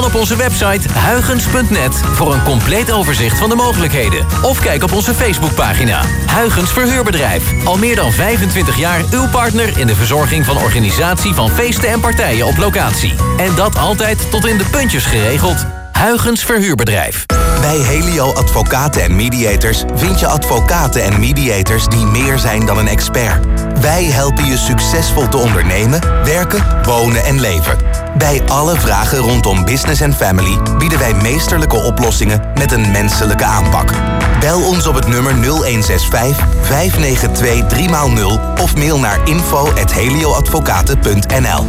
dan op onze website huygens.net voor een compleet overzicht van de mogelijkheden. Of kijk op onze Facebookpagina. Huygens Verhuurbedrijf. Al meer dan 25 jaar uw partner in de verzorging van organisatie van feesten en partijen op locatie. En dat altijd tot in de puntjes geregeld. Huygens Verhuurbedrijf. Bij Helio Advocaten en Mediators vind je advocaten en mediators die meer zijn dan een expert. Wij helpen je succesvol te ondernemen, werken, wonen en leven. Bij alle vragen rondom business en family bieden wij meesterlijke oplossingen met een menselijke aanpak. Bel ons op het nummer 0165 592 3x0 of mail naar info@helioadvocaten.nl.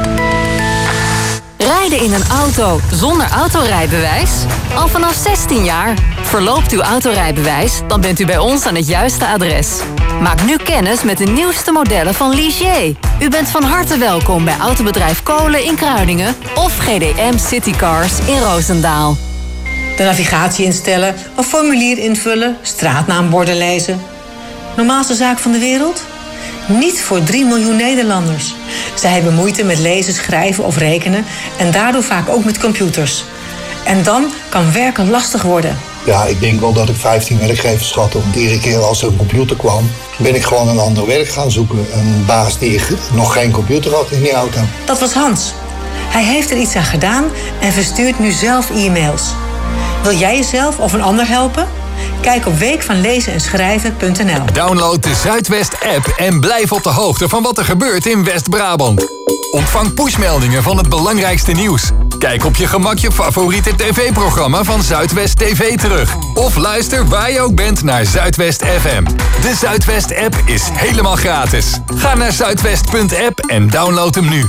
Rijden in een auto zonder autorijbewijs? Al vanaf 16 jaar. Verloopt uw autorijbewijs, dan bent u bij ons aan het juiste adres. Maak nu kennis met de nieuwste modellen van Ligier. U bent van harte welkom bij Autobedrijf Kolen in Kruiningen of GDM Citycars in Roosendaal. De navigatie instellen, een formulier invullen, straatnaamborden lezen. Normaalste zaak van de wereld? Niet voor 3 miljoen Nederlanders. Zij hebben moeite met lezen, schrijven of rekenen en daardoor vaak ook met computers. En dan kan werken lastig worden. Ja, ik denk wel dat ik 15 werkgevers had. Want iedere keer als er een computer kwam, ben ik gewoon een ander werk gaan zoeken. Een baas die nog geen computer had in die auto. Dat was Hans. Hij heeft er iets aan gedaan en verstuurt nu zelf e-mails. Wil jij jezelf of een ander helpen? Kijk op weekvanlezenenschrijven.nl. Download de Zuidwest-app en blijf op de hoogte van wat er gebeurt in West-Brabant. Ontvang pushmeldingen van het belangrijkste nieuws. Kijk op je gemak je favoriete tv-programma van Zuidwest TV terug. Of luister waar je ook bent naar Zuidwest FM. De Zuidwest-app is helemaal gratis. Ga naar zuidwest.app en download hem nu.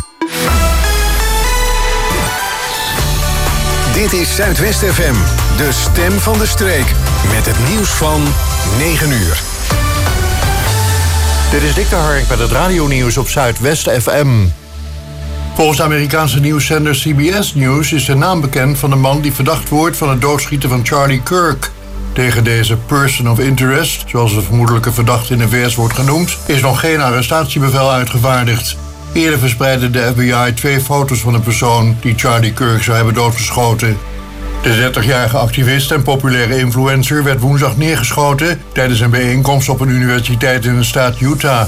Dit is Zuidwest FM, de stem van de streek. Met het nieuws van 9 uur. Dit is Dick de Hark met het radionieuws op Zuidwest FM. Volgens de Amerikaanse nieuwszender CBS News is de naam bekend van de man die verdacht wordt van het doodschieten van Charlie Kirk. Tegen deze person of interest, zoals de vermoedelijke verdachte in de VS wordt genoemd, is nog geen arrestatiebevel uitgevaardigd. Eerder verspreidde de FBI 2 foto's van een persoon die Charlie Kirk zou hebben doodgeschoten. De 30-jarige activist en populaire influencer werd woensdag neergeschoten tijdens een bijeenkomst op een universiteit in de staat Utah.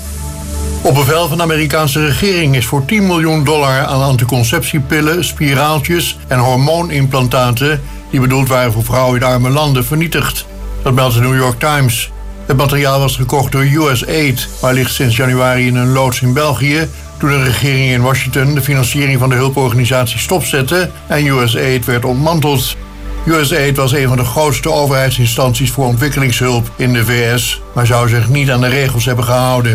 Op bevel van de Amerikaanse regering is voor $10 miljoen aan anticonceptiepillen, spiraaltjes en hormoonimplantaten die bedoeld waren voor vrouwen in arme landen vernietigd. Dat meldt de New York Times. Het materiaal was gekocht door USAID, maar ligt sinds januari in een loods in België toen de regering in Washington de financiering van de hulporganisatie stopzette en USAID werd ontmanteld. USAID was een van de grootste overheidsinstanties voor ontwikkelingshulp in de VS, maar zou zich niet aan de regels hebben gehouden.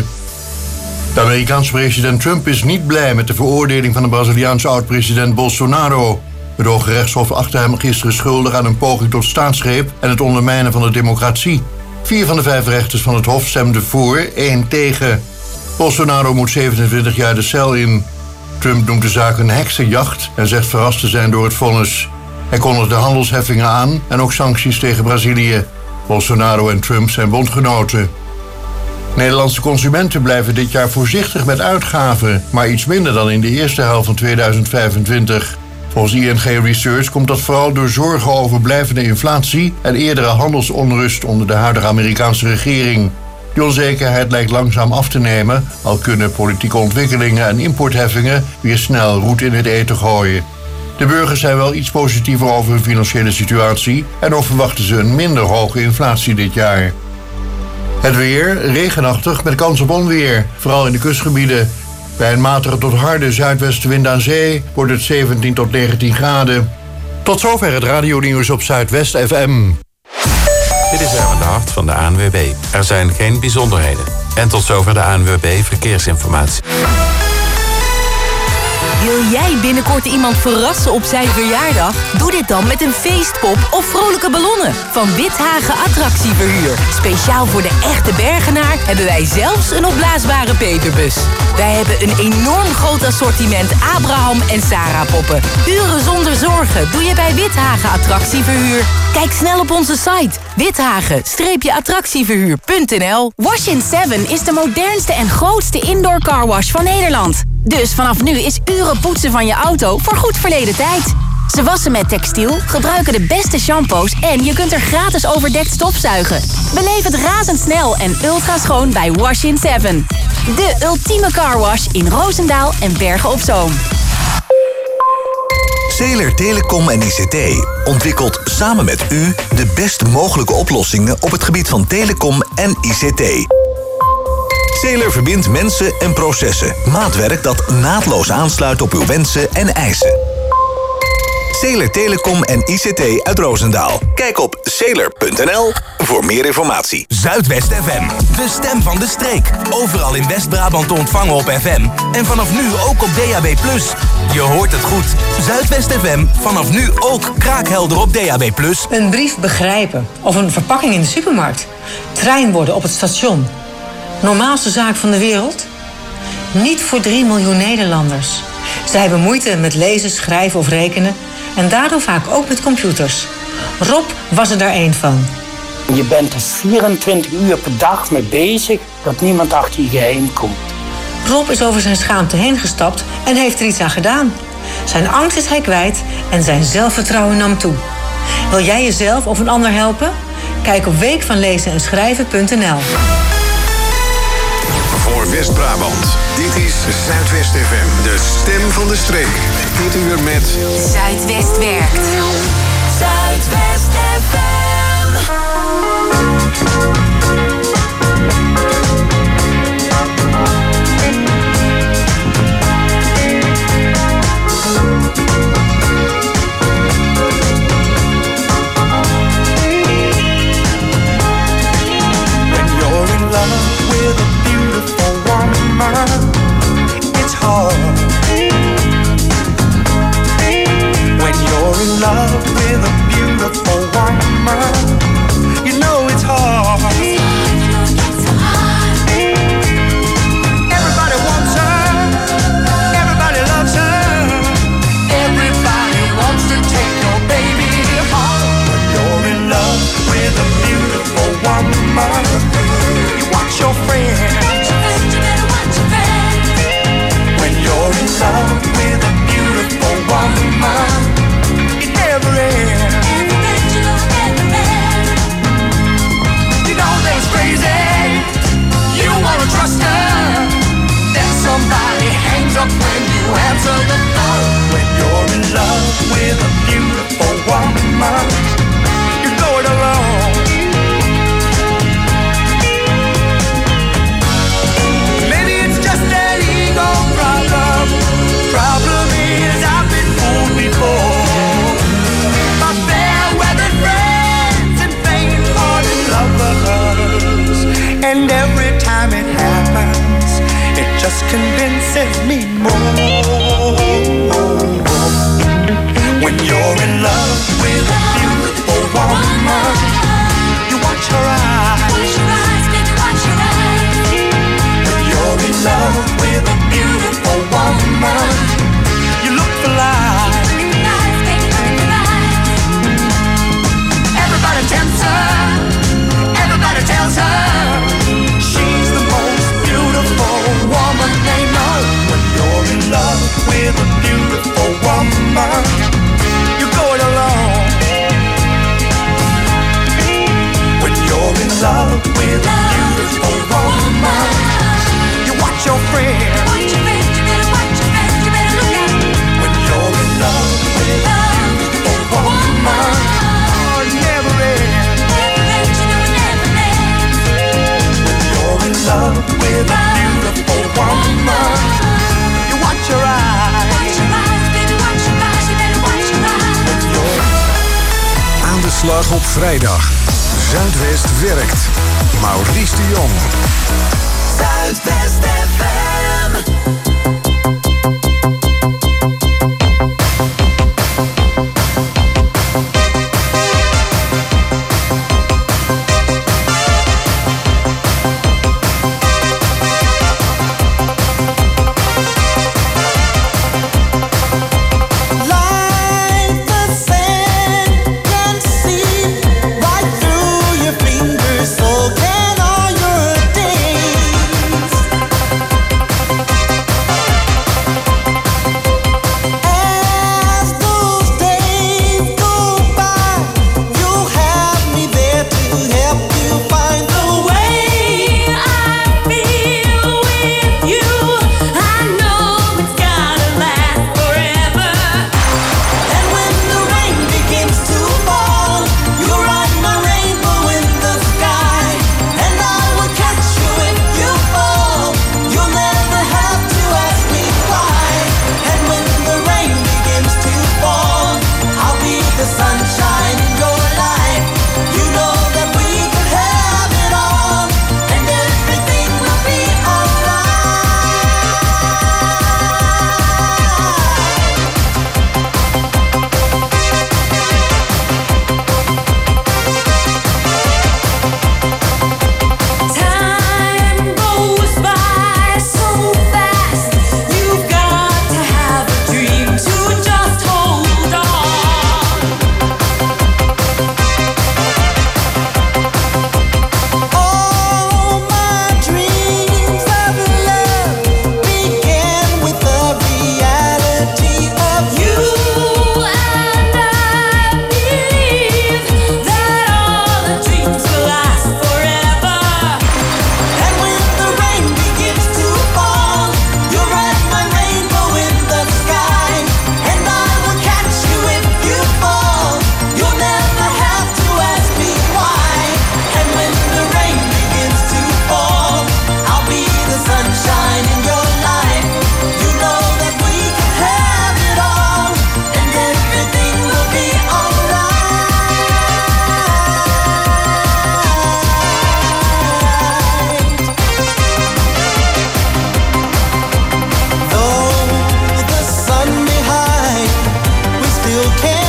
De Amerikaanse president Trump is niet blij met de veroordeling van de Braziliaanse oud-president Bolsonaro. Het Hoge Rechtshof achtte hem gisteren schuldig aan een poging tot staatsgreep en het ondermijnen van de democratie. 4 van de 5 rechters van het Hof stemden voor, 1 tegen. Bolsonaro moet 27 jaar de cel in. Trump noemt de zaak een heksenjacht en zegt verrast te zijn door het vonnis. Hij kondigde handelsheffingen aan en ook sancties tegen Brazilië. Bolsonaro en Trump zijn bondgenoten. Nederlandse consumenten blijven dit jaar voorzichtig met uitgaven, maar iets minder dan in de eerste helft van 2025. Volgens ING Research komt dat vooral door zorgen over blijvende inflatie en eerdere handelsonrust onder de huidige Amerikaanse regering. Die onzekerheid lijkt langzaam af te nemen, al kunnen politieke ontwikkelingen en importheffingen weer snel roet in het eten gooien. De burgers zijn wel iets positiever over hun financiële situatie en ook verwachten ze een minder hoge inflatie dit jaar. Het weer, regenachtig met kans op onweer, vooral in de kustgebieden. Bij een matige tot harde zuidwestenwind aan zee wordt het 17 tot 19 graden. Tot zover het radionieuws op Zuidwest FM. Dit is Erwin de Hart van de ANWB. Er zijn geen bijzonderheden. En tot zover de ANWB Verkeersinformatie. Wil jij binnenkort iemand verrassen op zijn verjaardag? Doe dit dan met een feestpop of vrolijke ballonnen van Withagen Attractieverhuur. Speciaal voor de echte Bergenaar hebben wij zelfs een opblaasbare peperbus. Wij hebben een enorm groot assortiment Abraham en Sarah poppen. Uren zonder zorgen doe je bij Withagen Attractieverhuur. Kijk snel op onze site withagen-attractieverhuur.nl. Wash-in 7 is de modernste en grootste indoor carwash van Nederland. Dus vanaf nu is uren poetsen van je auto voor goed verleden tijd. Ze wassen met textiel, gebruiken de beste shampoos en je kunt er gratis overdekt stofzuigen. Beleef het razendsnel en ultra schoon bij Wash in 7. De ultieme carwash in Roosendaal en Bergen op Zoom. Zeeler Telecom en ICT ontwikkelt samen met u de best mogelijke oplossingen op het gebied van telecom en ICT. Zeeler verbindt mensen en processen. Maatwerk dat naadloos aansluit op uw wensen en eisen. Zeeler Telecom en ICT uit Roosendaal. Kijk op zeeler.nl voor meer informatie. Zuidwest FM, de stem van de streek. Overal in West-Brabant te ontvangen op FM. En vanaf nu ook op DAB+. Je hoort het goed. Zuidwest FM, vanaf nu ook kraakhelder op DAB+. Een brief begrijpen of een verpakking in de supermarkt. Trein worden op het station. Normaalste zaak van de wereld? Niet voor 3 miljoen Nederlanders. Zij hebben moeite met lezen, schrijven of rekenen. En daardoor vaak ook met computers. Rob was er daar één van. Je bent er 24 uur per dag mee bezig dat niemand achter je geheim komt. Rob is over zijn schaamte heen gestapt en heeft er iets aan gedaan. Zijn angst is hij kwijt en zijn zelfvertrouwen nam toe. Wil jij jezelf of een ander helpen? Kijk op weekvanlezenenschrijven.nl. Voor West-Brabant. Dit is Zuidwest FM, de stem van de streek. Dit uur met Zuidwest werkt. Zuidwest FM. When you're in love with a beautiful woman, it's hard. When you're in love with a beautiful woman, you know it's hard. Everybody wants her, everybody loves her, everybody wants to take your baby home. When you're in love with a beautiful woman, you watch your friends. When you're in love with a beautiful woman, it never ends. You know that's crazy. You wanna trust her, then somebody hangs up when you answer the phone. When you're in love with a beautiful woman, you go it alone. Maybe it's just an ego problem. Problem is I've been fooled before. My fair weather friends and faint-hearted lovers, and every time it happens, it just convinces me more. When you're in love with a beautiful woman, you watch her eyes. When you're in love with a beautiful woman, you look for life. Everybody tempts her, everybody tells her she's the most beautiful woman they know. When you're in love with a beautiful woman, you go it alone. When you're in love with a beautiful woman, you watch your friends. When you're in love with a beautiful woman, oh, it never ends. When you're in love with a beautiful woman, you watch your eyes. Aan de slag op vrijdag. Zuidwest werkt. Maurice de Jong. Zuidwest FM. So can all your days.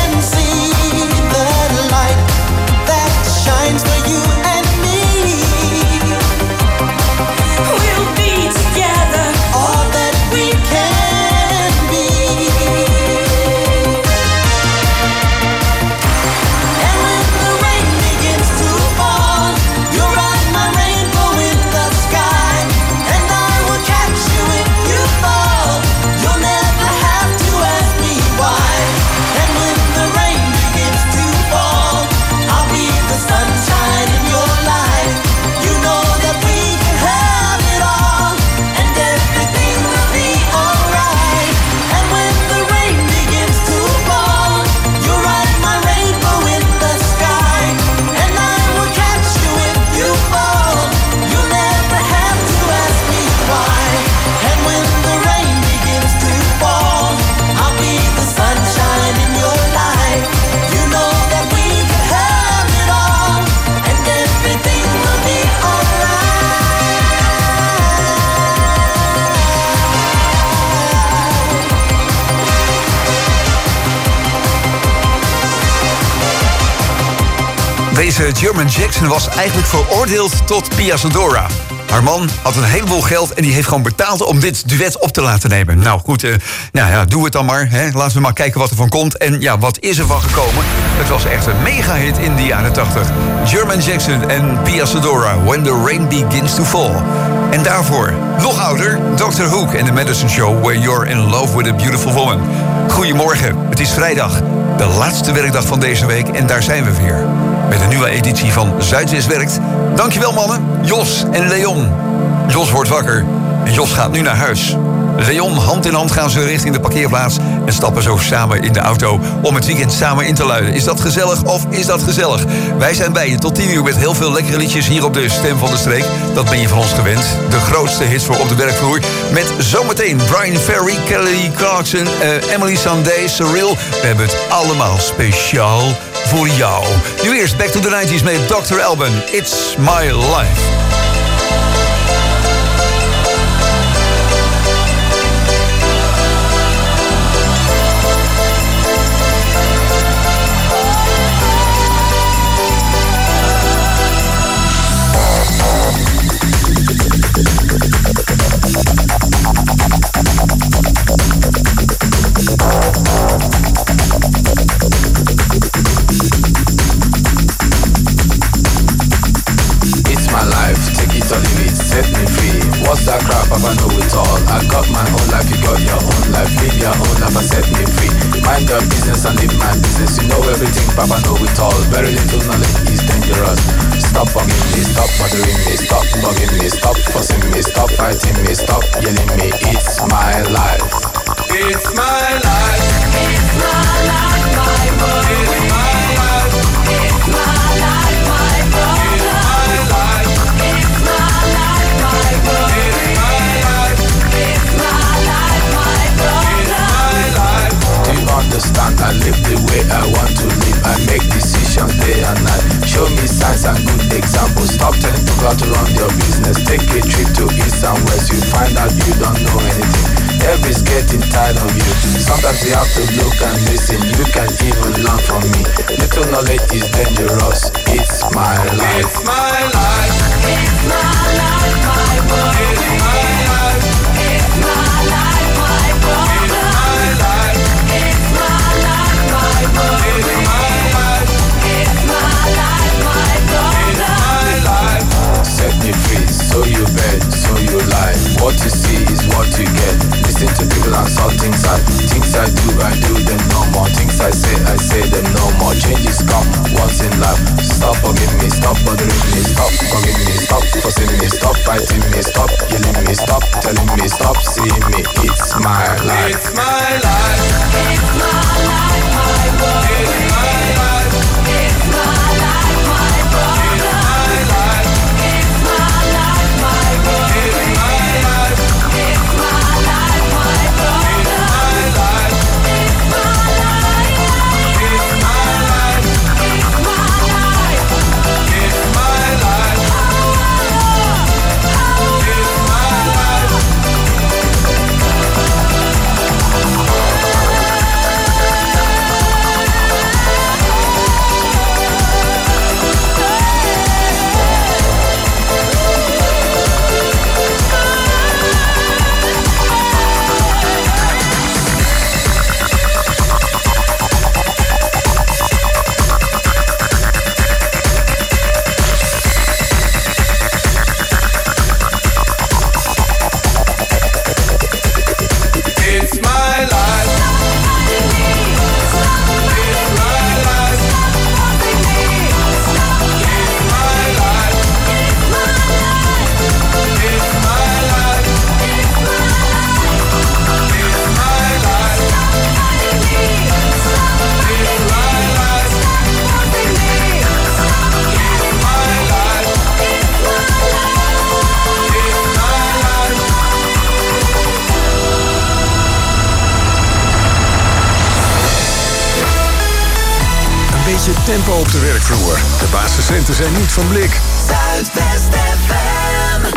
can see the light that shines for you and me. We'll be together, all that we can be. And when the rain begins to fall, you'll ride my rainbow in the sky, and I will catch you if you fall. You'll never have to ask me why. And when the rain begins to fall, I'll be the sunshine in your life. You know that we can have it all, and everything will be alright. And when the rain begins to fall, you'll ride my rainbow in the sky, and I will catch you if you fall. You'll never have to ask me why. And when the rain begins to fall, I'll be the sunshine in your life. You know that we can have it all, and everything will be alright. Deze German Jackson was eigenlijk veroordeeld tot Pia Zadora. Haar man had een heleboel geld en die heeft gewoon betaald om dit duet op te laten nemen. Nou goed, doe het dan maar. Hè. Laten we maar kijken wat er van komt. En ja, wat is er van gekomen? Het was echt een mega-hit in de jaren 80. German Jackson en Pia Zadora, When the Rain Begins to Fall. En daarvoor, nog ouder, Dr. Hook en The Madison Show, Where You're in Love with a Beautiful Woman. Goedemorgen, het is vrijdag, de laatste werkdag van deze week en daar zijn we weer. Met een nieuwe editie van Zuidwest Werkt. Dankjewel mannen, Jos en Leon. Jos wordt wakker en Jos gaat nu naar huis. Leon, hand in hand gaan ze richting de parkeerplaats en stappen zo samen in de auto om het weekend samen in te luiden. Is dat gezellig of is dat gezellig? Wij zijn bij je tot 10 uur met heel veel lekkere liedjes hier op de Stem van de Streek. Dat ben je van ons gewend. De grootste hits voor op de werkvloer. Met zometeen Brian Ferry, Kelly Clarkson, Emily Sandé, Cyril. We hebben het allemaal speciaal voor jou. Nu eerst Back to the 90s met Dr. Alban. It's My Life. What's that crap? I know it all. I got my own life, you got your own life. Live your own life and set me free. Mind your business and live my business. You know everything, Papa know it all. Very little knowledge is dangerous. Stop bugging me, stop bothering me, stop bugging me, stop fussing me, stop fighting me, stop yelling me. It's my life. It's my life. It's my life, my world. It's my life. It's my life, my brother. It's my life. It's my life, my world. It's my life. It's my life, my brother. It's my life. Do you understand? I live the way I want to live. I make decisions day and night. Show me signs and good examples. Stop telling people to run your business. Take a trip to east and west. You find out you don't know anything. Everybody's getting tired of you. Sometimes you have to look and listen. You can even learn from me. Little knowledge is dangerous. It's my life. It's my life. It's my life, my world. It's my life. It's my life, my brother. It's my life. It's my life, my world. It's my life. It's my life, my brother. It's my life. Set me free, so you bet, so you lie. What you see is what you get. Listen to people and saw things I do them no more. Things I say them no more. Changes come once in life. Stop bugging me, stop bothering me, stop bugging me, stop fussing me, stop fighting me, stop yelling me, stop telling me, stop seeing me. It's my life. It's my life. It's my life, my world. It's my life. It's my life, my brother. It's my life. It's my life, my world. It's my life. It's my life, my brother. It's my life. It's my life. It's my life. It's my life. It's my life. It's my life. beetje tempo op de werkvloer. De basiscenten zijn niet van blik. Zuidwest FM.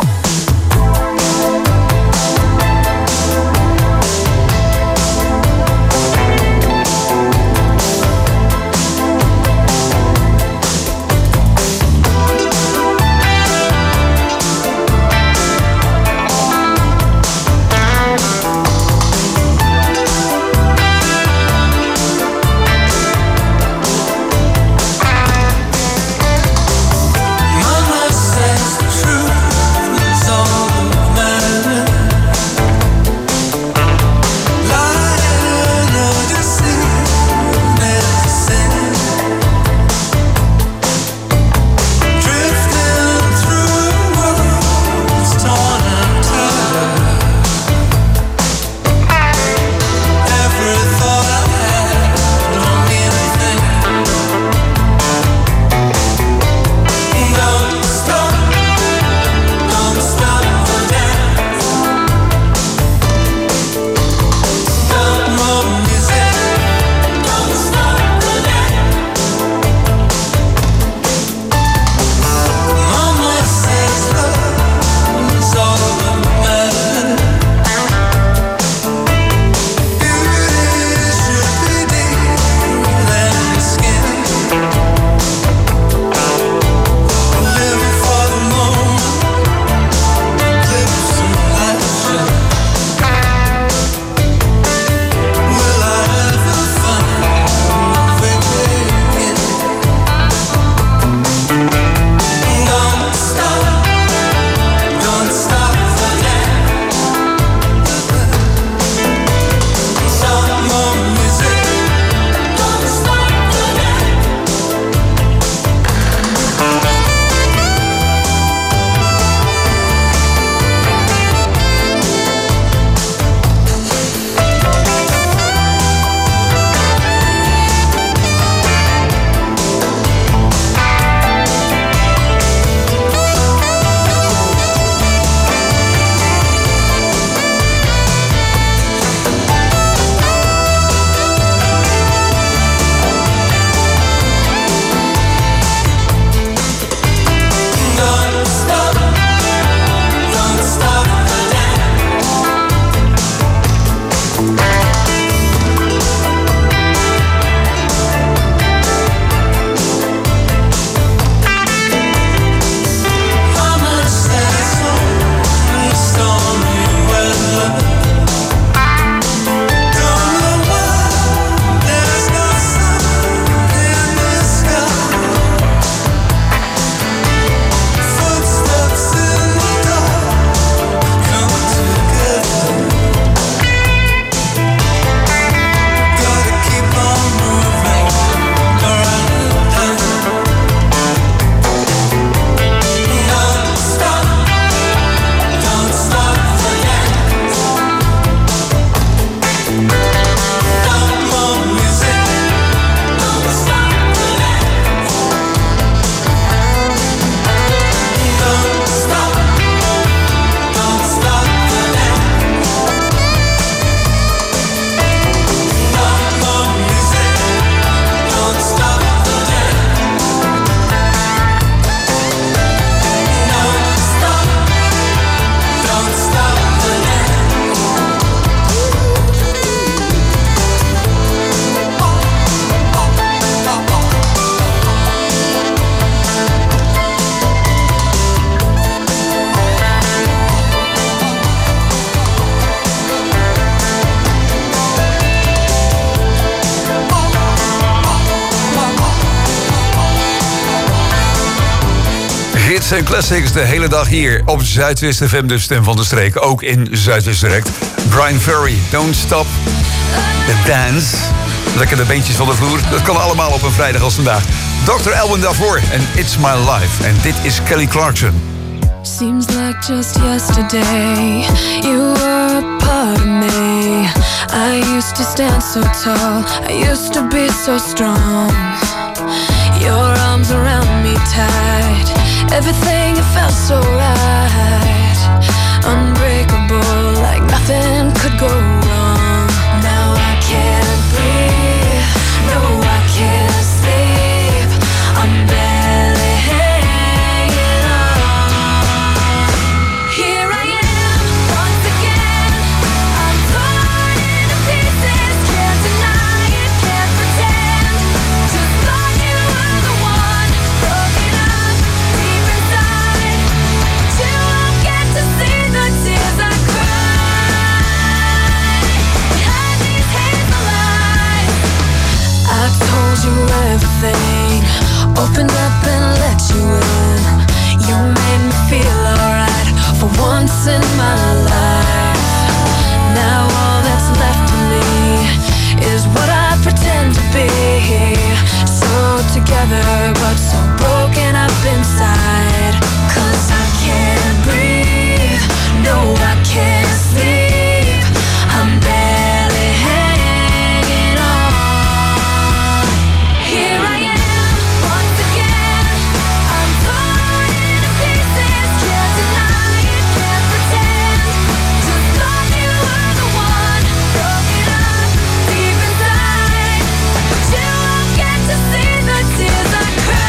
Hits en classics de hele dag hier op Zuidwest FM, de stem van de streek. Ook in Zuidwest direct. Brian Ferry, Don't Stop the Dance. Lekker de beentjes van de vloer. Dat kan allemaal op een vrijdag als vandaag. Dr. Elwin daarvoor en It's My Life. En dit is Kelly Clarkson. Seems like just yesterday you were a part of me. I used to stand so tall, I used to be so strong. Your arms around me tight, everything it felt so right. Unbreakable, like nothing could go wrong. Now I can't breathe, no I can't sleep. told you everything, opened up and let you in. You made me feel alright for once in my life. Now all that's left of me is what I pretend to be. So together but so broken up inside. 'Cause I can't breathe, no I can't sleep, I'm barely hanging on. Here I am, once again, I'm torn into pieces. Can't deny it, can't pretend. Just thought you were the one, broken up deep inside. But you won't get to see the tears I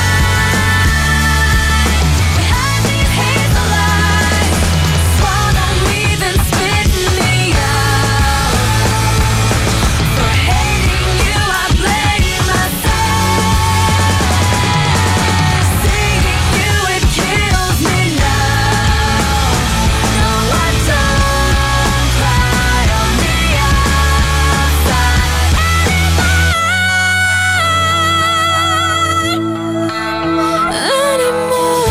cried. Behind these hazel eyes, swallow me then spit me out. For hating you I blame myself. Seeing you it kills me now. No I don't cry on the outside anymore.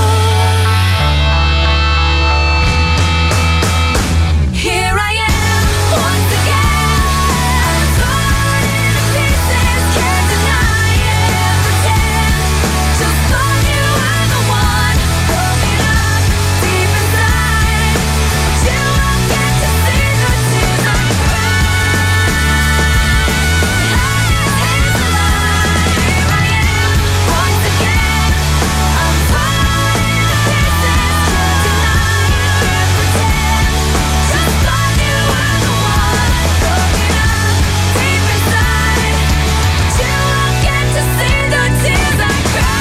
Here I am, once again, I'm torn into pieces, can't deny it, pretend. Just thought you were the one, broken up deep inside. But you won't get to see the tears I cried. Behind these hazel eyes, here I am, once again, I'm torn into pieces, can't deny it, pretend. Just thought you were the one, broken up deep inside. But you won't get to see the tears I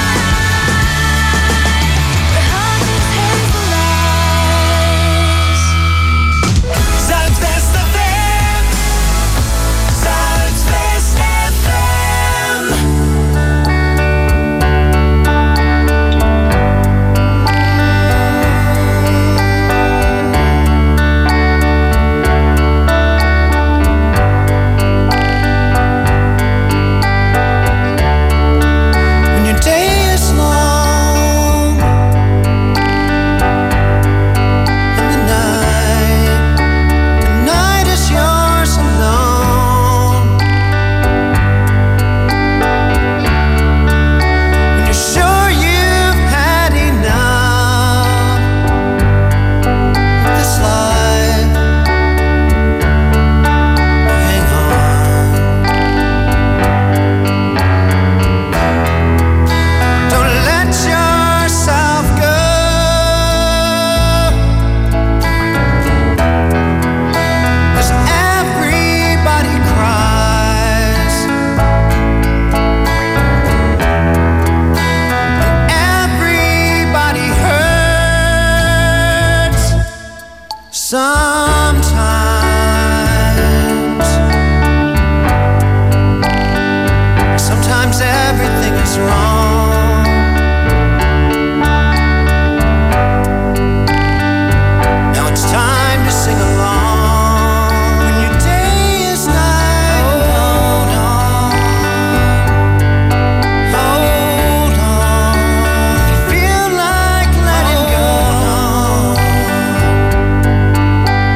cried. Behind these hazel eyes. Zuidwest FM. Zuidwest FM. When your day is long and the night is yours alone. When you're sure you've had enough of this life, hang on. Don't let yourself go. 'Cause everybody cries and everybody hurts sometimes. Sometimes everything is wrong. Now it's time to sing along. When your day is night, hold on, hold on. If you feel like letting go,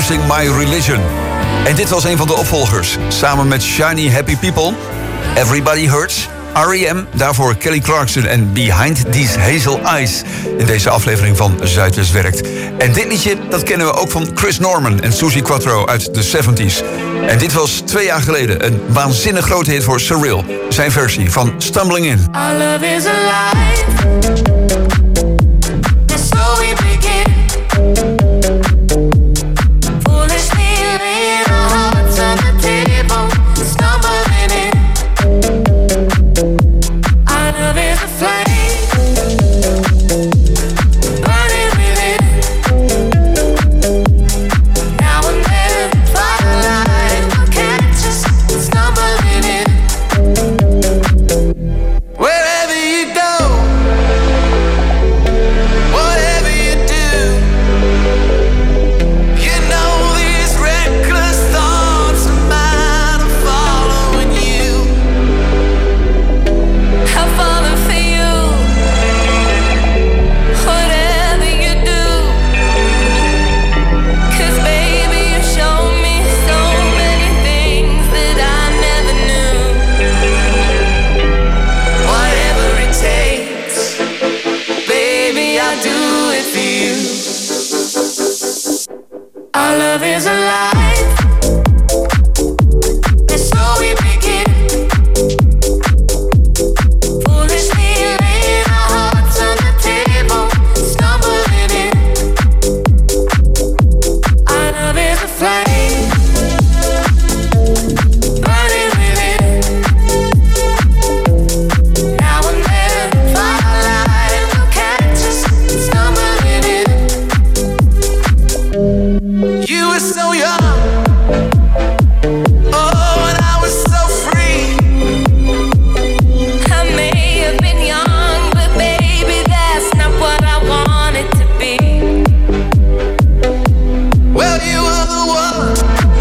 Losing My Religion. En dit was een van de opvolgers. Samen met Shiny Happy People, Everybody Hurts, R.E.M., daarvoor Kelly Clarkson en Behind These Hazel Eyes. In deze aflevering van Zuidwest Werkt. En dit liedje, dat kennen we ook van Chris Norman en Suzi Quatro uit de 70s. En dit was 2 jaar geleden een waanzinnig grote hit voor Cyril. Zijn versie van Stumbling In. Our love is alive. And so we begin. Foolishly laying our hearts on the table, stumbling in. Our love is a flame, burning within. Now and then, firelight will catch us stumbling in. Wherever you go, whatever you do, you know these reckless thoughts of mine are following you. I've fallen for you. Whatever you do, 'cause baby you showed me so many things that I never knew. Whatever it takes, baby, I'll do it for you. Our love is alive, and so we begin. Foolishly laying our hearts on the table, stumbling in. Our love is a flame, burning within. Now and then, firelight will catch us stumbling in. You were so young, oh, and I was so free. I may have been young, but baby that's not what I wanted to be. Well, you were the one.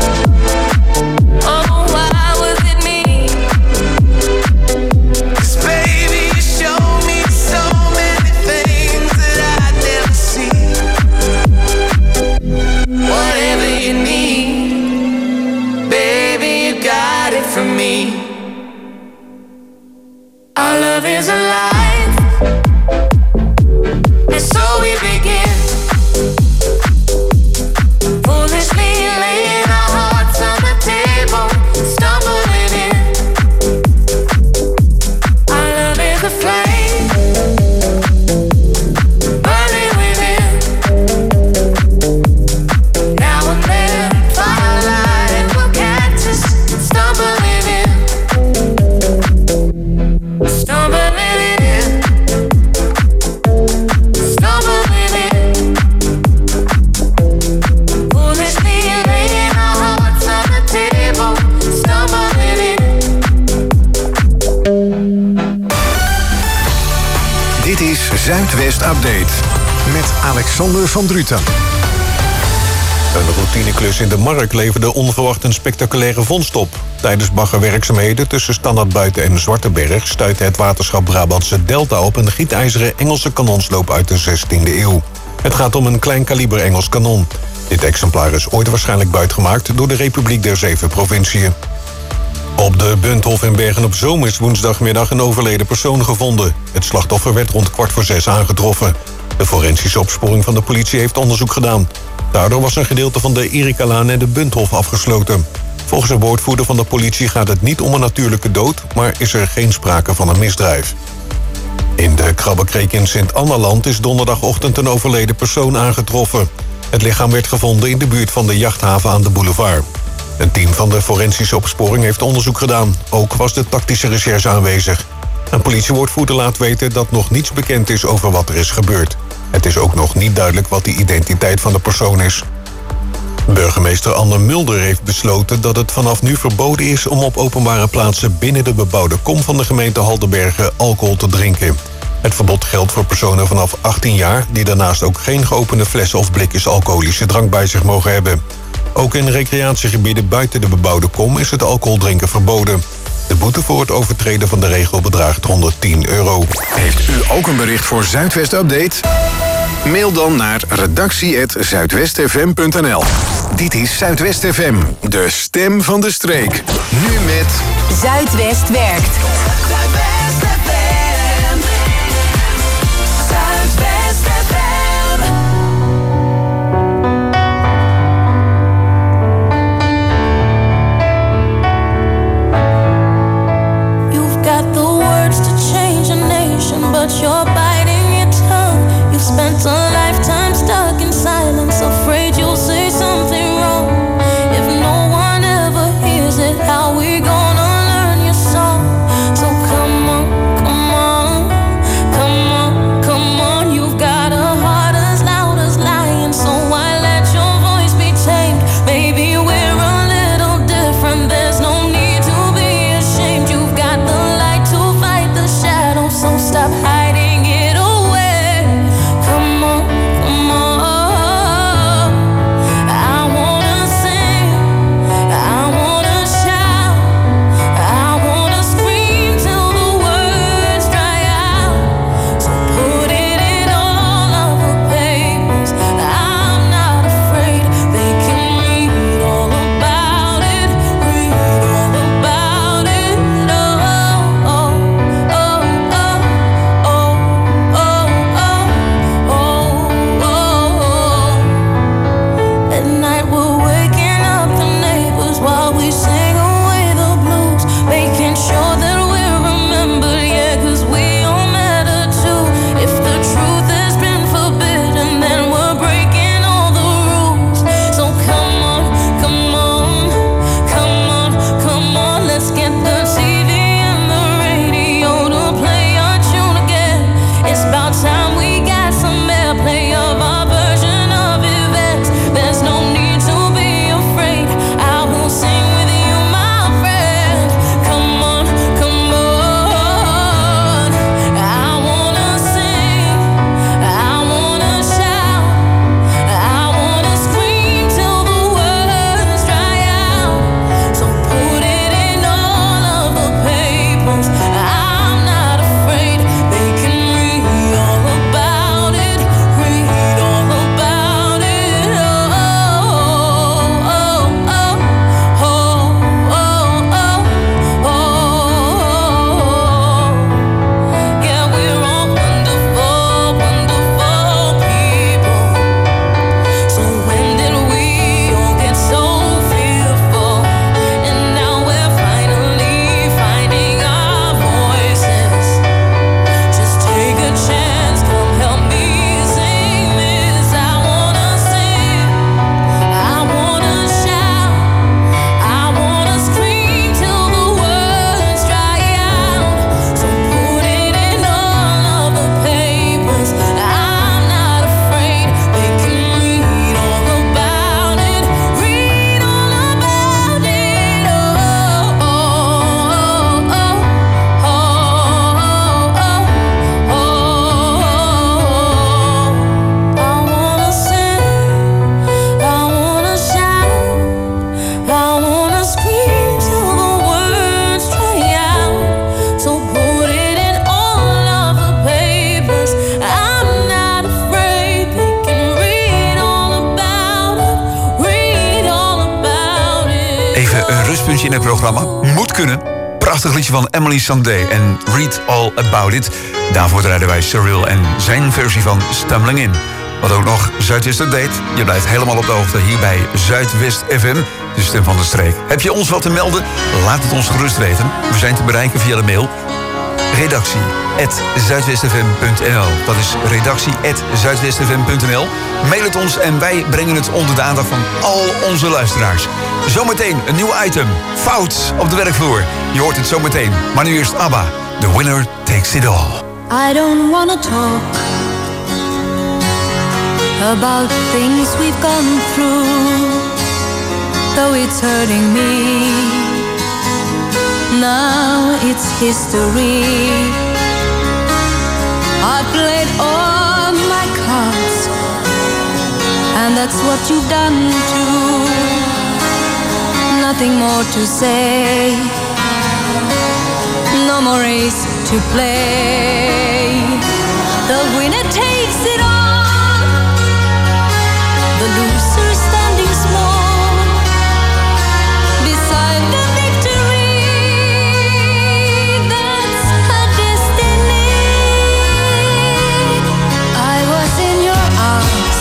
Oh, why was it me? 'Cause baby, you showed me so many things that I'd never see. Whatever you need, baby, you got it from me. Our love is alive, and so we begin. Foolishly laying our hearts on the table, stumbling in. Our love is a flame, burning within. Now and then, firelight will catch us stumbling in. Stumbling in. Stumbling in. Foolishly laying our hearts on the table, stumbling in. Dit is Zuidwest Update met Alexander van Druten. Een routineklus in de Mark leverde onverwacht een spectaculaire vondst op. Tijdens baggerwerkzaamheden tussen Standaardbuiten en Zwartenberg stuitte het waterschap Brabantse Delta op een gietijzeren Engelse kanonsloop uit de 16e eeuw. Het gaat om een klein kaliber Engels kanon. Dit exemplaar is ooit waarschijnlijk buitgemaakt door de Republiek der 7 Provinciën. Op de Bunthof in Bergen-op-Zoom is woensdagmiddag een overleden persoon gevonden. Het slachtoffer werd rond 5:15 aangetroffen. De forensische opsporing van de politie heeft onderzoek gedaan. Daardoor was een gedeelte van de Erikalaan en de Bunthof afgesloten. Volgens een woordvoerder van de politie gaat het niet om een natuurlijke dood, maar is er geen sprake van een misdrijf. In de Krabbekreek in Sint-Annaland is donderdagochtend een overleden persoon aangetroffen. Het lichaam werd gevonden in de buurt van de jachthaven aan de boulevard. Een team van de forensische opsporing heeft onderzoek gedaan. Ook was de tactische recherche aanwezig. Een politiewoordvoerder laat weten dat nog niets bekend is over wat er is gebeurd. Het is ook nog niet duidelijk wat de identiteit van de persoon is. Burgemeester Anne Mulder heeft besloten dat het vanaf nu verboden is om op openbare plaatsen binnen de bebouwde kom van de gemeente Haldenbergen alcohol te drinken. Het verbod geldt voor personen vanaf 18 jaar die daarnaast ook geen geopende flessen of blikjes alcoholische drank bij zich mogen hebben. Ook in recreatiegebieden buiten de bebouwde kom is het alcoholdrinken verboden. De boete voor het overtreden van de regel bedraagt €110. Heeft u ook een bericht voor Zuidwest Update? Mail dan naar redactie@zuidwestfm.nl. Dit is Zuidwest FM, de stem van de streek. Nu met... Zuidwest werkt. Zuidwest FM. Zuidwest FM. You've got the words to change a nation, but you're biting your tongue. You've spent a lifetime stuck in silence, afraid you'll say something wrong. If no one ever hears it, how we gonna learn your song? So come on, come on, come on, come on. You've got a heart as loud as lion, so why let your voice be tamed? Maybe we're a little different, there's no need to be ashamed. You've got the light to fight the shadow, so stop hiding it away. Come on, come on. I wanna sing, I wanna shout, I wanna scream till the words dry out. So put it in all of the papers. I'm not afraid, they can read all about it, read all about it. Oh, oh, oh, oh, oh, oh, oh, oh. At night we're waking up the neighbors while we sing away the blues, making sure that we're remembered, yeah, 'cause we all matter too. If the truth has been forbidden, then we're breaking all the rules. So come on, come on, come on, come on. Let's get the TV and the radio to play our tune again. It's about time we got some airplay of our version of events. There's no need to be afraid, I will sing with you, my friend. Come on, come on. I wanna sing, I wanna shout, I wanna scream till the words dry out. So put it in all of the papers. I'm not afraid, they can read all about it, read all about it. Oh, oh, oh, oh, oh, oh, oh. Yeah, we're all wonderful, wonderful people. So when did we all get so fearful? And now we're finally finding our voices. Just take a chance, come help me sing this. I wanna sing, I wanna shout, I wanna scream till the words dry out. So put it in all of the papers. I'm not afraid, they can read all about it, read all about it. Oh, oh, oh, oh, oh, oh, oh. I wanna sing, I wanna shout, I wanna scream till the words dry out. So put it in all of the papers. I'm not afraid, they can read all about it, read all about it. Even een rustpuntje in het programma. Moet kunnen. Prachtig liedje van Emily Sandé en Read All About It. Daarvoor draaiden wij Cyril en zijn versie van Stumbling In. Wat ook nog Zuidwest Update. Je blijft helemaal op de hoogte hier bij Zuidwest FM, de stem van de streek. Heb je ons wat te melden? Laat het ons gerust weten. We zijn te bereiken via de mail redactie@zuidwestfm.nl. Dat is redactie@zuidwestfm.nl. Mail het ons en wij brengen het onder de aandacht van al onze luisteraars. Zometeen een nieuw item. Fout op de werkvloer. Je hoort het zometeen. Maar nu eerst ABBA. The winner takes it all. I don't wanna talk about things we've gone through, though it's hurting me. Now it's history. I played all my cards, and that's what you've done too. Nothing more to say, no more race to play. The winner takes it all. loser standing small beside the victory. That's her destiny. I was in your arms,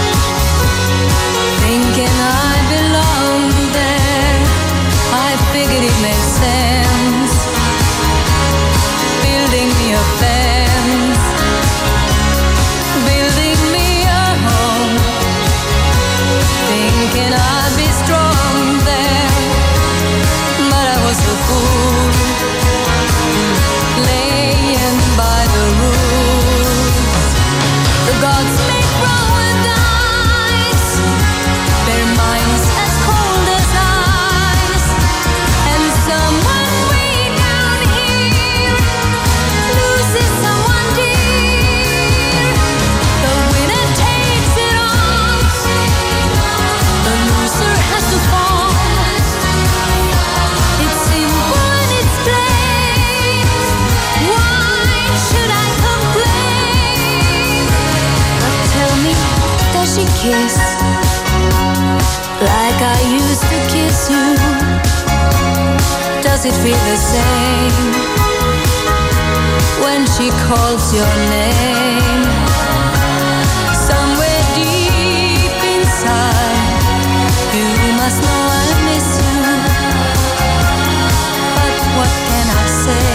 thinking I belonged there. I figured it made sense, building me a fence, building me a home, thinking I'd be strong there. But I was a fool, laying by the rules. The gods make paradise, their minds as cold as ice, and someone way down here loses someone dear. The winner takes it all, the loser has to fall. It's simple and it's plain. Why should I complain? But tell me, does she kiss like I used to kiss you? Does it feel the same when she calls your name? Somewhere deep inside, you must know I miss you. But what can I say?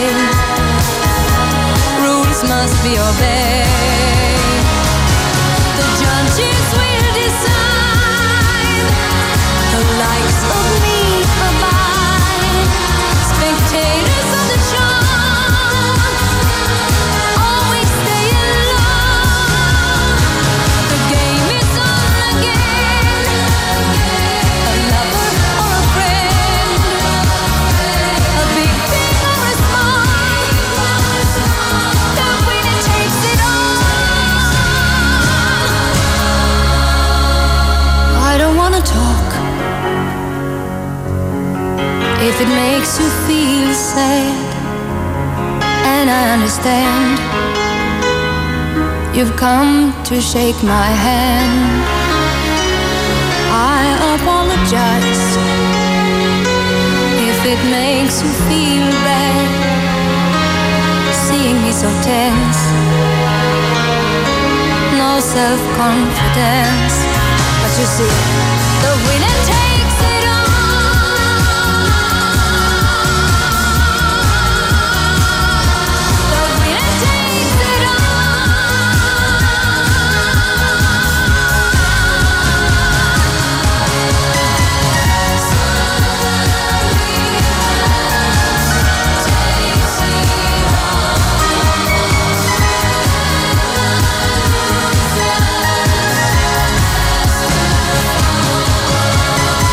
Rules must be obeyed. The judges will decide, the likes of me abide. Spectators of the show always stay alone. The game is on again, a lover or a friend, a big thing or a small, the winner takes it all. I don't wanna talk if it makes you feel sad, and I understand. You've come to shake my hand. I apologize if it makes you feel bad, seeing me so tense, no self-confidence. But you see, the winner takes it all. The winner takes it all.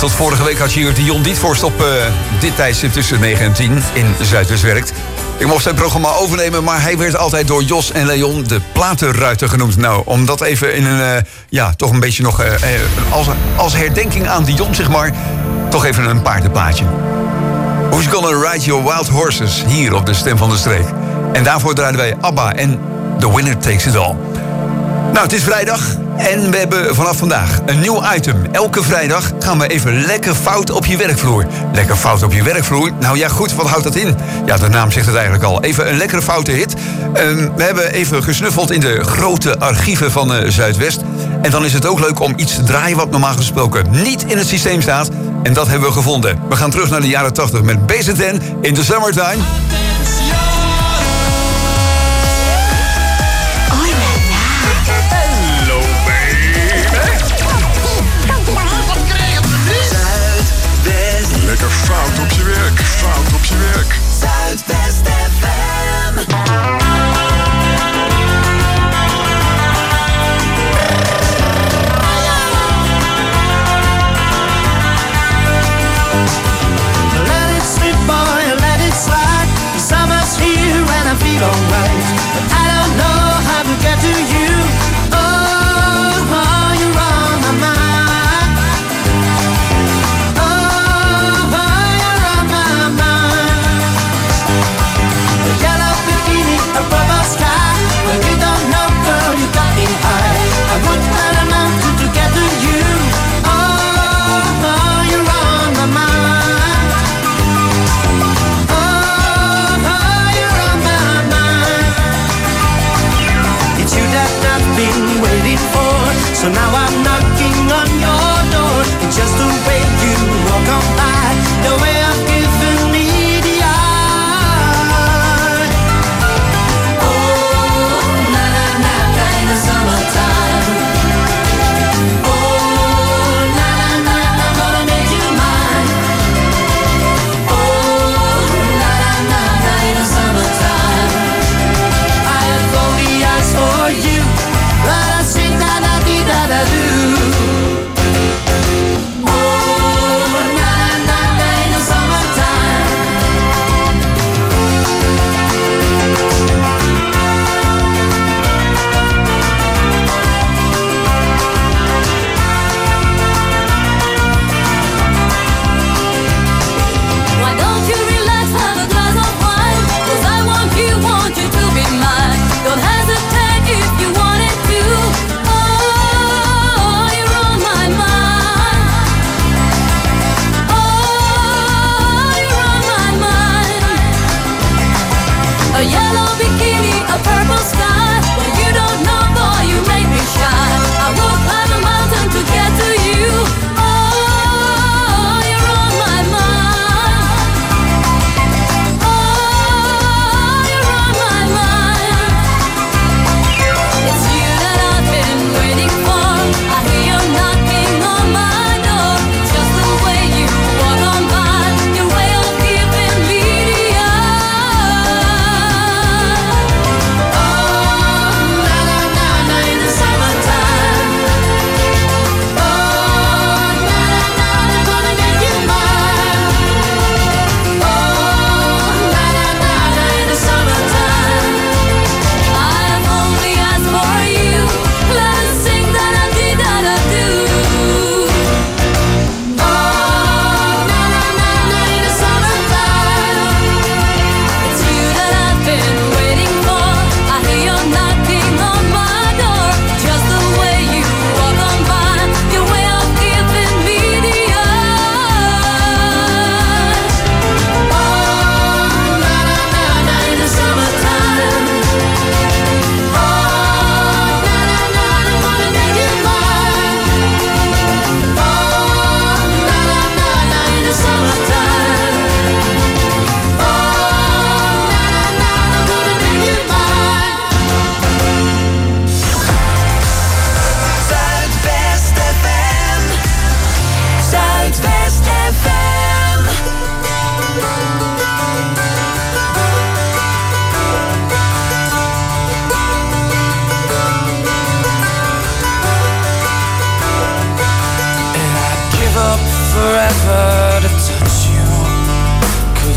tot vorige week had je hier Dion Dietvorst op dit tijdstip tussen 9 en 10 in Zuidwest Werkt. Ik mocht zijn programma overnemen, maar hij werd altijd door Jos en Leon de platenruiter genoemd. Nou, om dat even in een, toch een beetje nog als herdenking aan Dion, zeg maar, toch even een paardenplaatje. Who's Gonna Ride Your Wild Horses, hier op de Stem van de Streek. En daarvoor draaiden wij ABBA en The Winner Takes It All. Nou, het is vrijdag en we hebben vanaf vandaag een nieuw item. Elke vrijdag gaan we even lekker fout op je werkvloer. Lekker fout op je werkvloer? Nou ja, goed, wat houdt dat in? Ja, de naam zegt het eigenlijk al. Even een lekkere foute hit. We hebben even gesnuffeld in de grote archieven van Zuidwest. En dan is het ook leuk om iets te draaien wat normaal gesproken niet in het systeem staat. En dat hebben we gevonden. We gaan terug naar de jaren 80 met BZN in the Summertime. Lekker fout op je werk, fout op je werk. Zuidwest FM. Let it slip, boy, let it slide. The summer's here and I feel alright. But I don't know how to get to you. Oh, you're on my mind. Oh, you're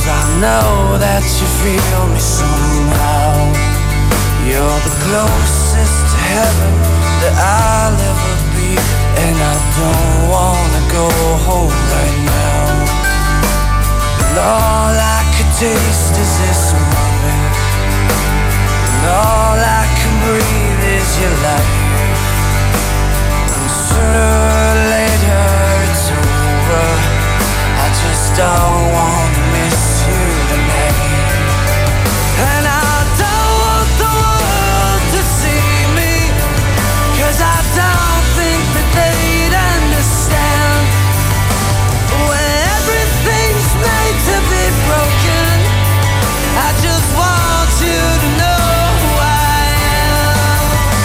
I know that you feel me somehow. You're the closest to heaven that I'll ever be, and I don't wanna go home right now. And all I could taste is this moment, and all I can breathe is your light. And sooner or later it's over, I just don't wanna miss you tonight. And I don't want the world to see me, 'cause I don't think that they'd understand. When everything's made to be broken, I just want you to know who I am.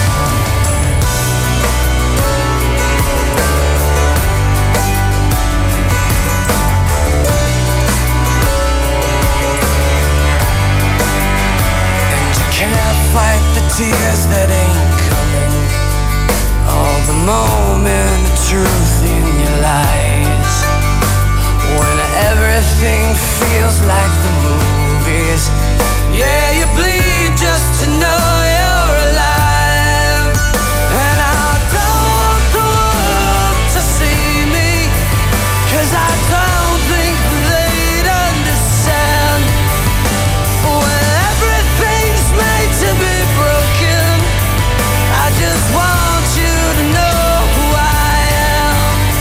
And you can't fight the tears that ain't coming, all the moment of truth in your lies. When everything feels like the movies, yeah, you bleed just to know you're alive. And I don't want the world to see me, 'cause I don't think they'd understand. When everything's made to be broken, I just want you to know who I am.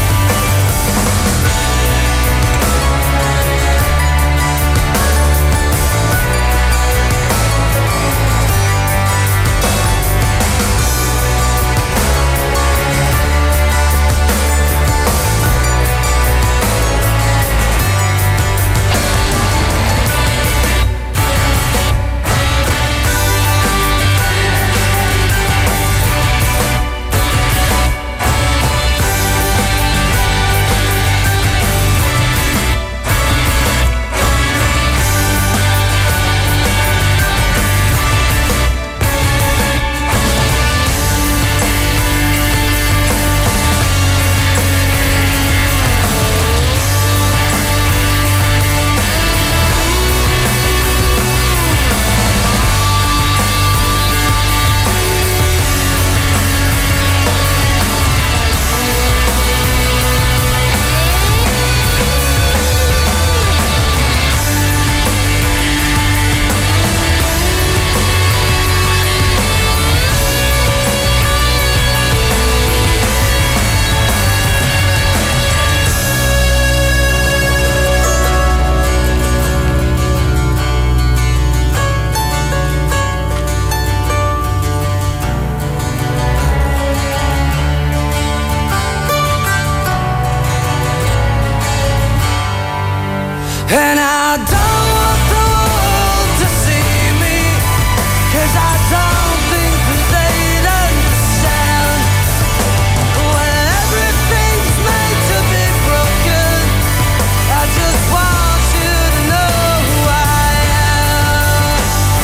And I don't want the world to see me, 'cause I don't think that they'd understand. When everything's made to be broken, I just want you to know who I am.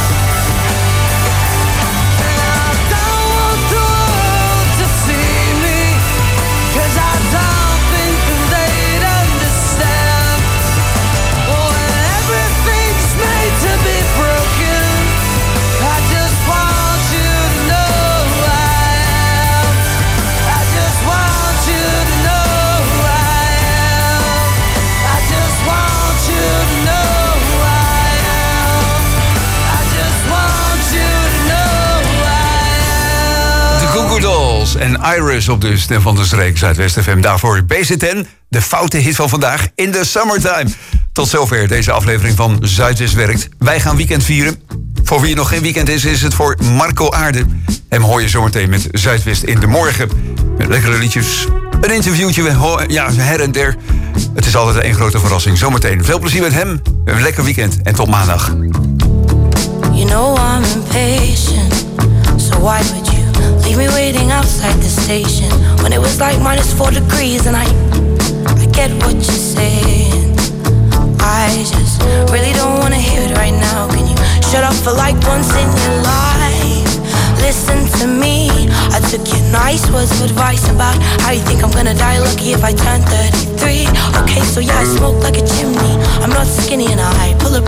And I don't want the world to see me, 'cause I don't think that they'd understand. When everything's made to be broken, I just want you to know who I am. I just want you to know who I am. I just want you to know who I am. I just want you to know who I am. De Goo Goo Dolls en Iris op de stem van de streek Zuidwest FM. Daarvoor BZN, de foute hit van vandaag in de summertime. Tot zover deze aflevering van Zuidwest Werkt. Wij gaan weekend vieren. Voor wie nog geen weekend is het voor Marco Aarde. Hem hoor je zometeen met Zuidwest in de morgen. Met lekkere liedjes, een interviewtje, ja, her en der. Het is altijd een grote verrassing. Zometeen veel plezier met hem. Een lekker weekend en tot maandag. You know I'm impatient, so why would you leave me waiting outside the station when it was like -4 degrees and I get what you're saying. I just really don't wanna hear it right now. Can you shut up for like once in your life? Listen to me. I took your nice words of advice about how you think I'm gonna die lucky if I turn 33. Okay, so yeah, I smoke like a chimney. I'm not skinny and I pull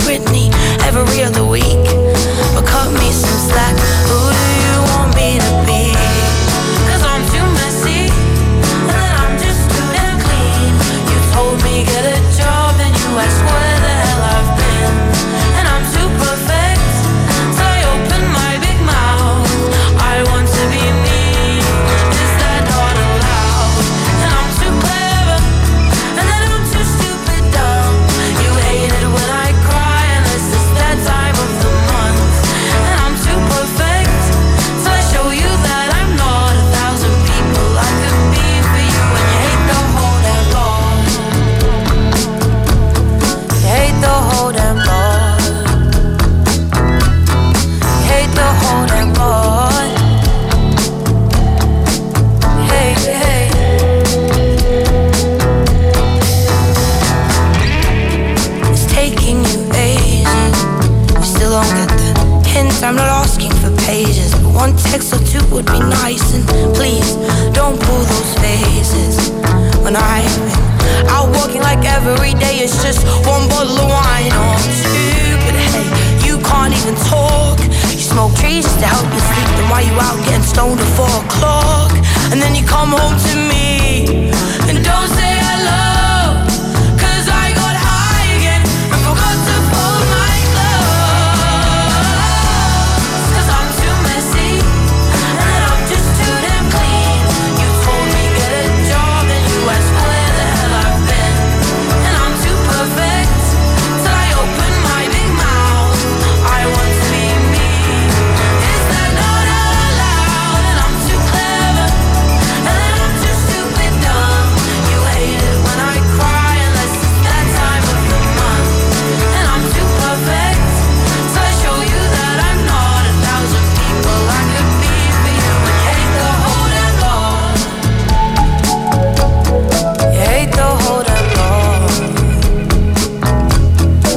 Britney every other week. But cut me some slack, who do you want me to be? 'Cause I'm too messy, and then I'm just too damn clean. You told me get a job, and you asked where the hell I've been. And I'm too perfect, so I open my big mouth. I want to be me, is that not allowed? And I'm too clever, and then I'm too stupid dumb. You hate it when I cry, unless it's that time of the month. And I'm too perfect, so I show you that I'm not 1,000 people I could be for you. And you hate the whole damn lot. You hate the whole damn lot. You hate the whole damn lot. Hey, hey. It's taking you ages. You still don't get the hint. I'm not asking for pages, but one text or two would be nice. And please don't pull those faces when I've been out walking like every day it's just one bottle of wine or two. But hey, you can't even talk. You smoke trees just to help you sleep. Then why you out getting stoned at 4 o'clock? And then you come home to me